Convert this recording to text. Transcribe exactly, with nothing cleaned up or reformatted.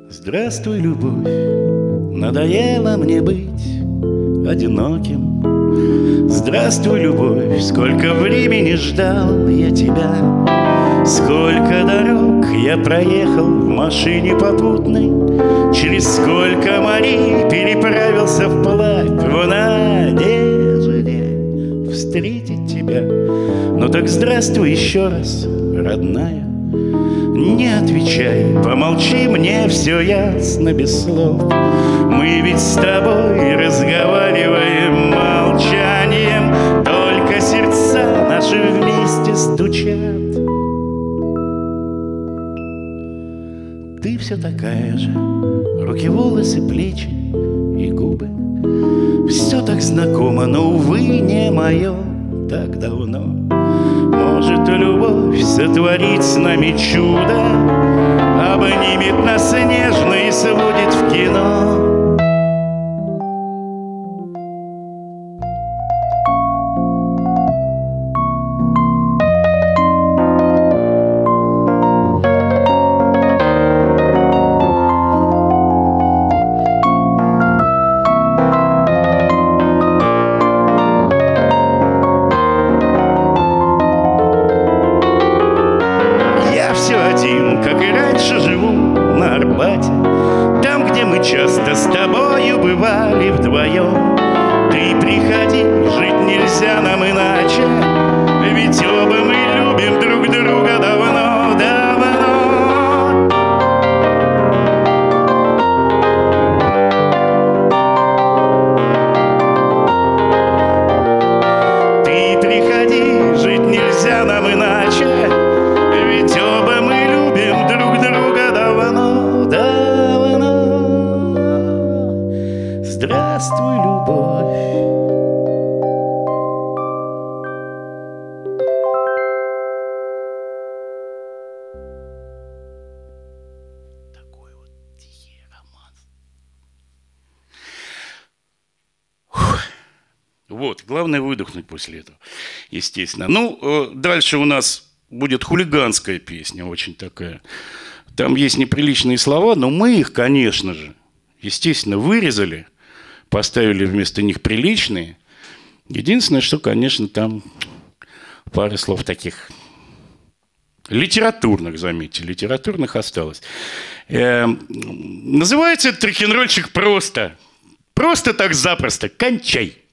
Здравствуй, любовь, надоело мне быть одиноким. Здравствуй, любовь, сколько времени ждал я тебя. Сколько дорог я проехал в машине попутной, через сколько морей переправился вплавь в надежде встретить тебя. Ну так здравствуй еще раз, родная. Не отвечай, помолчи, мне все ясно без слов. Мы ведь с тобой разговариваем молчанием, только сердца наши вместе стучат. Ты все такая же, руки, волосы, плечи и губы. Все так знакомо, но, увы, не мое так давно. Может, любовь сотворит с нами чудо, обнимет нас нежно и сводит в кино. Как и раньше живу на Арбате, там, где мы часто с тобою бывали вдвоем. Ты приходи, жить нельзя нам иначе, ведь оба мы любим друг друга давно, давно. Ты приходи, жить нельзя нам иначе, ведь оба мы любим друг друга давно, давно. Здравствуй, любовь. Такой вот тихий роман. Фух. Вот, главное выдохнуть после этого, естественно. Ну, дальше у нас будет хулиганская песня, очень такая. Там есть неприличные слова, но мы их, конечно же, естественно, вырезали, поставили вместо них приличные. Единственное, что, конечно, там пара слов таких литературных, заметьте, литературных осталось. Э, называется этот рок-н-ролльчик просто. Просто так запросто. «Кончай».